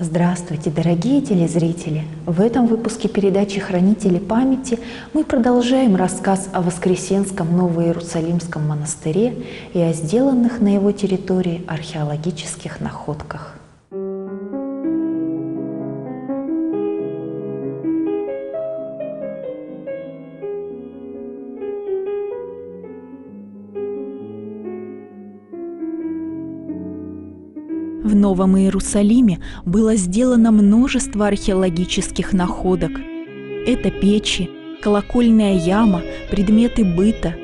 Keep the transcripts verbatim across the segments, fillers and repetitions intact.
Здравствуйте, дорогие телезрители! В этом выпуске передачи «Хранители памяти» мы продолжаем рассказ о Воскресенском Новоиерусалимском монастыре и о сделанных на его территории археологических находках. В Новом Иерусалиме было сделано множество археологических находок. Это печи, колокольная яма, предметы быта,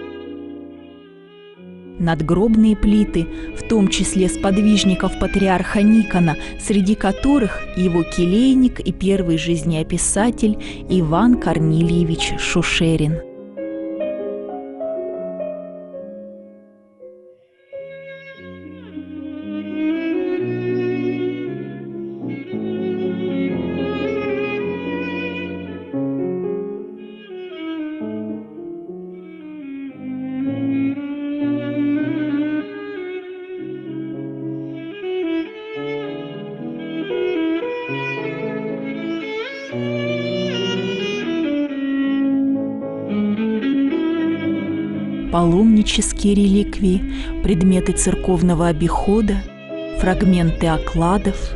надгробные плиты, в том числе сподвижников патриарха Никона, среди которых его келейник и первый жизнеописатель Иван Корнильевич Шушерин. Паломнические реликвии, предметы церковного обихода, фрагменты окладов.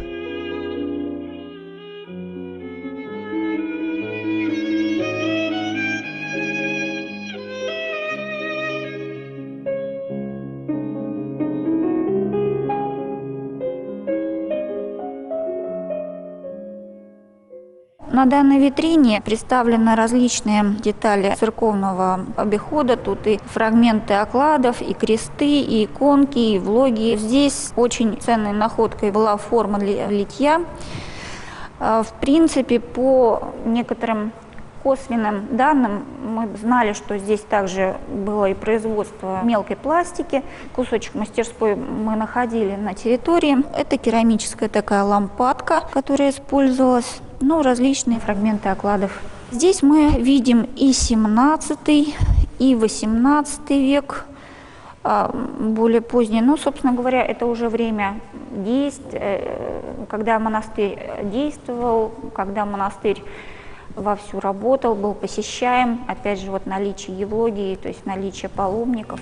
На данной витрине представлены различные детали церковного обихода. Тут и фрагменты окладов, и кресты, и иконки, и влоги. Здесь очень ценной находкой была форма для литья. В принципе, по некоторым косвенным данным мы знали, что здесь также было и производство мелкой пластики. Кусочек мастерской мы находили на территории. Это керамическая такая лампадка, которая использовалась. Ну, различные фрагменты окладов. Здесь мы видим и семнадцатый, и восемнадцатый век, более поздний. Ну, собственно говоря, это уже время действия, когда монастырь действовал, когда монастырь вовсю работал, был посещаем. Опять же, вот наличие евлогии, то есть наличие паломников.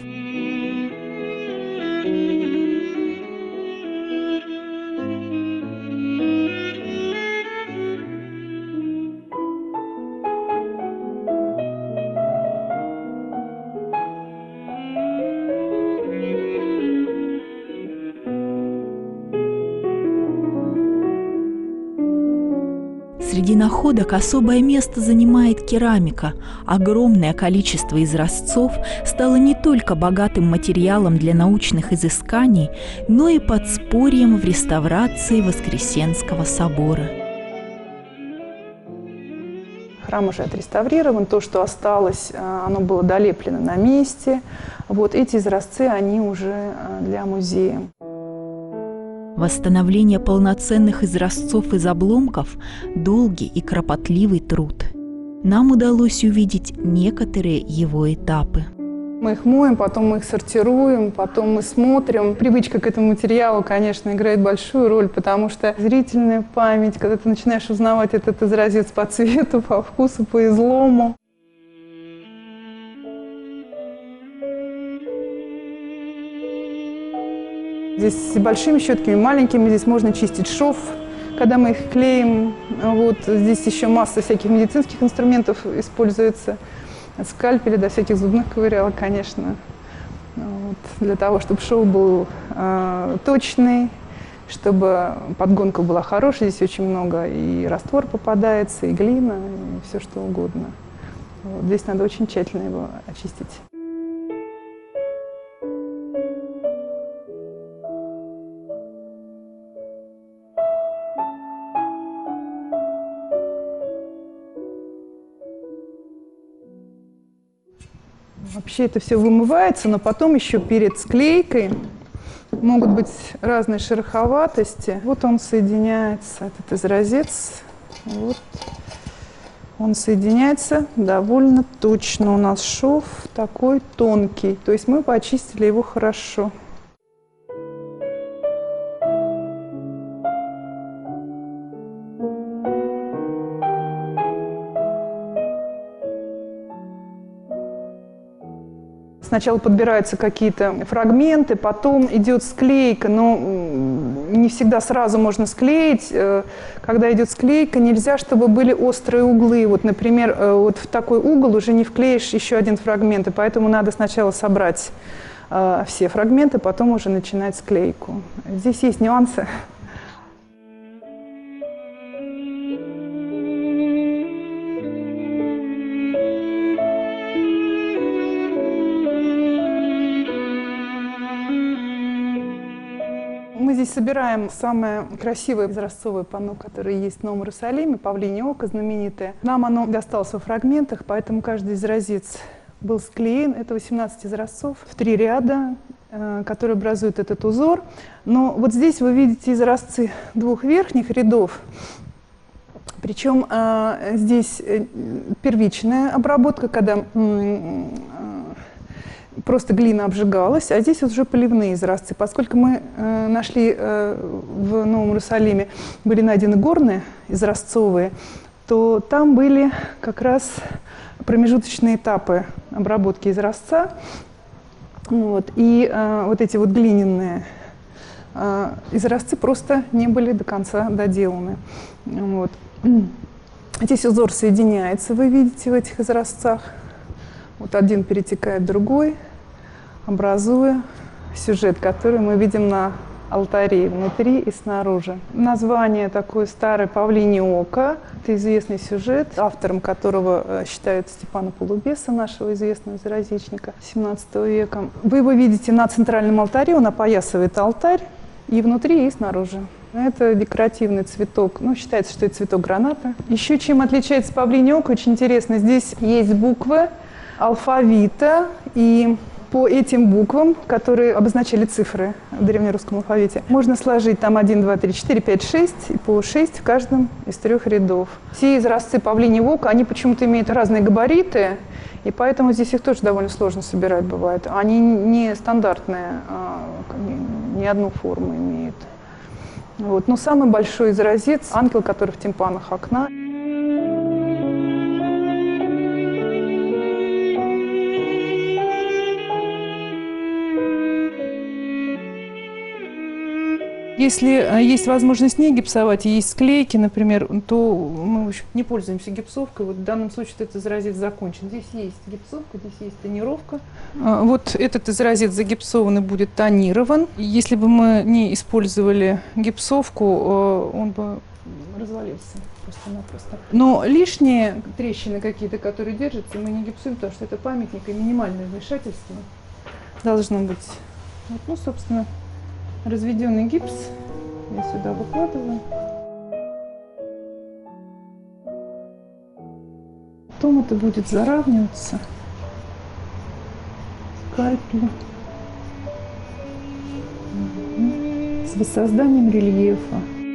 Среди находок особое место занимает керамика. Огромное количество изразцов стало не только богатым материалом для научных изысканий, но и подспорьем в реставрации Воскресенского собора. Храм уже отреставрирован, то, что осталось, оно было долеплено на месте. Вот эти изразцы, они уже для музея. Восстановление полноценных изразцов из обломков – долгий и кропотливый труд. Нам удалось увидеть некоторые его этапы. Мы их моем, потом мы их сортируем, потом мы смотрим. Привычка к этому материалу, конечно, играет большую роль, потому что зрительная память, когда ты начинаешь узнавать этот изразец по цвету, по вкусу, по излому. Здесь большими щетками, маленькими, здесь можно чистить шов, когда мы их клеим. Вот. Здесь еще масса всяких медицинских инструментов используется. От скальпеля до всяких зубных ковырялок, конечно. Вот. Для того, чтобы шов был э, точный, чтобы подгонка была хорошая. Здесь очень много и раствор попадается, и глина, и все что угодно. Вот. Здесь надо очень тщательно его очистить. Вообще это все вымывается, но потом еще перед склейкой могут быть разные шероховатости. Вот он соединяется, этот изразец, вот. Он соединяется довольно точно. У нас шов такой тонкий, то есть мы почистили его хорошо. Сначала подбираются какие-то фрагменты, потом идет склейка, но не всегда сразу можно склеить. Когда идет склейка, нельзя, чтобы были острые углы. Вот, например, вот в такой угол уже не вклеишь еще один фрагмент, и поэтому надо сначала собрать все фрагменты, потом уже начинать склейку. Здесь есть нюансы. Мы здесь собираем самое красивое изразцовое панно, которое есть в Новом Иерусалиме, «Павлинье око» знаменитое. Нам оно досталось во фрагментах, поэтому каждый изразец был склеен. Это восемнадцать изразцов в три ряда, которые образуют этот узор. Но вот здесь вы видите изразцы двух верхних рядов. Причем здесь первичная обработка, когда просто глина обжигалась, а здесь вот уже поливные изразцы. Поскольку мы э, нашли э, в Новом Иерусалиме, были найдены горные изразцовые, то там были как раз промежуточные этапы обработки изразца. Вот, и э, вот эти вот глиняные э, изразцы просто не были до конца доделаны. Вот. Здесь узор соединяется, вы видите, в этих изразцах. Вот один перетекает в другой, образуя сюжет, который мы видим на алтаре внутри и снаружи. Название такое старое «Павлинье око». Это известный сюжет, автором которого считают Степана Полубеса, нашего известного изразечника семнадцатого века. Вы его видите на центральном алтаре, он опоясывает алтарь и внутри, и снаружи. Это декоративный цветок, ну, считается, что это цветок граната. Еще чем отличается «Павлинье око», очень интересно, здесь есть буквы алфавита, и по этим буквам, которые обозначали цифры в древнерусском алфавите, можно сложить там один, два, три, четыре, пять, шесть, и по шесть в каждом из трех рядов. Все изразцы «Павлиньего ока», они почему-то имеют разные габариты, и поэтому здесь их тоже довольно сложно собирать бывает. Они не стандартные, не одну форму имеют. Вот. Но самый большой изразец – ангел, который в тимпанах окна. Если есть возможность не гипсовать, и есть склейки, например, то мы, в общем, не пользуемся гипсовкой. Вот в данном случае этот изразец закончен. Здесь есть гипсовка, здесь есть тонировка. Вот этот изразец загипсованный будет тонирован. Если бы мы не использовали гипсовку, он бы развалился просто-напросто. Но лишние трещины какие-то, которые держатся, мы не гипсуем, потому что это памятник, и минимальное вмешательство должно быть. Вот, ну, собственно, разведенный гипс я сюда выкладываю. Потом это будет заравниваться скальпелем с воссозданием рельефа.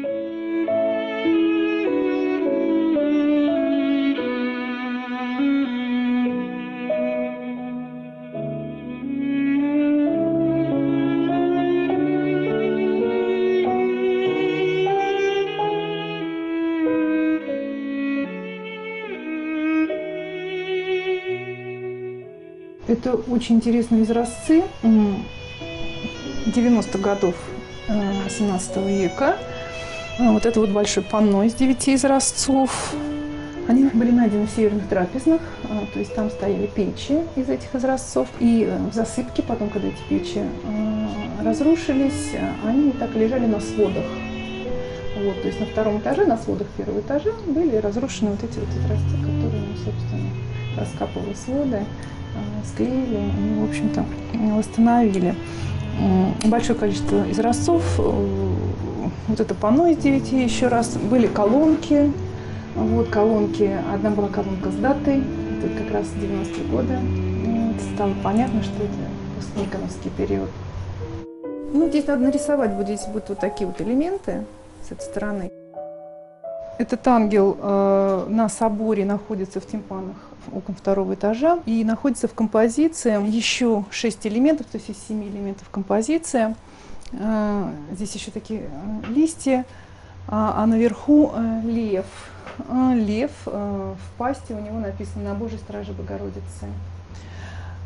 Это очень интересные изразцы девяностых годов семнадцатого века. Вот это вот большое панно из девяти изразцов. Они были найдены в северных трапезных, то есть там стояли печи из этих изразцов. И в засыпке, потом, когда эти печи разрушились, они так и лежали на сводах. Вот, то есть на втором этаже, на сводах первого этажа были разрушены вот эти вот изразцы, которые, ну, собственно, раскапывали своды, склеили и, в общем-то, восстановили. Большое количество изразцов. Вот это панно из девяти еще раз. Были колонки. Вот колонки. Одна была колонка с датой. Это как раз девяностые годы. Вот, стало понятно, что это постниконовский период. Ну, здесь надо нарисовать. Вот здесь будут вот такие вот элементы с этой стороны. Этот ангел э, на соборе находится в тимпанах окон второго этажа и находится в композиции еще шесть элементов, то есть из семи элементов композиция. Э, здесь еще такие э, листья, а, а наверху э, лев. Э, лев э, в пасти, у него написано «На Божьей страже Богородицы».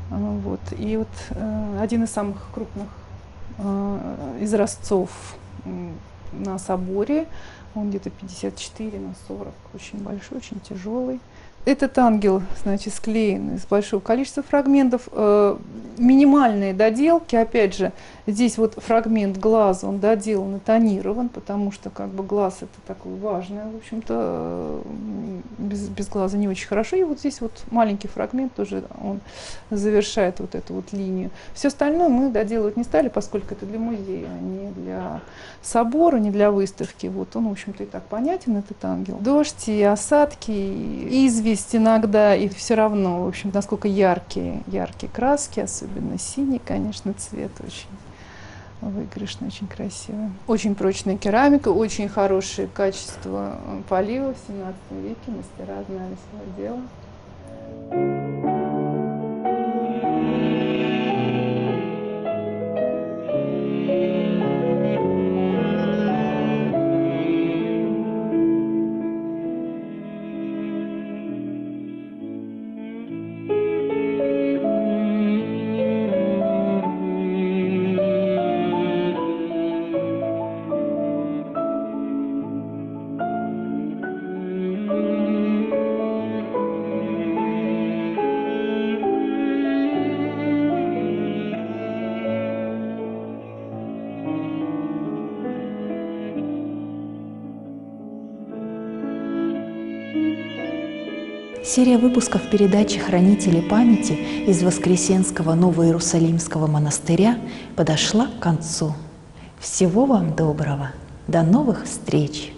Вот. И вот один из самых крупных изразцов на соборе, он где-то пятьдесят четыре на сорок, очень большой, очень тяжелый. Этот ангел, значит, склеен из большого количества фрагментов. Э, минимальные доделки, опять же, здесь вот фрагмент глаза, он доделан и тонирован, потому что как бы глаз это такое важное, в общем-то, без, без глаза не очень хорошо. И вот здесь вот маленький фрагмент тоже, он завершает вот эту вот линию. Все остальное мы доделывать не стали, поскольку это для музея, а не для собора, не для выставки. Вот он, в общем-то, и так понятен, этот ангел. Дождь и осадки, и известь иногда, и все равно, в общем, насколько яркие, яркие краски, особенно синий, конечно, цвет очень выигрышный, очень красивый. Очень прочная керамика, очень хорошее качество полива. В семнадцатом веке мастера знали свое дело. Серия выпусков передачи «Хранители памяти» из Воскресенского Новоиерусалимского монастыря подошла к концу. Всего вам доброго! До новых встреч!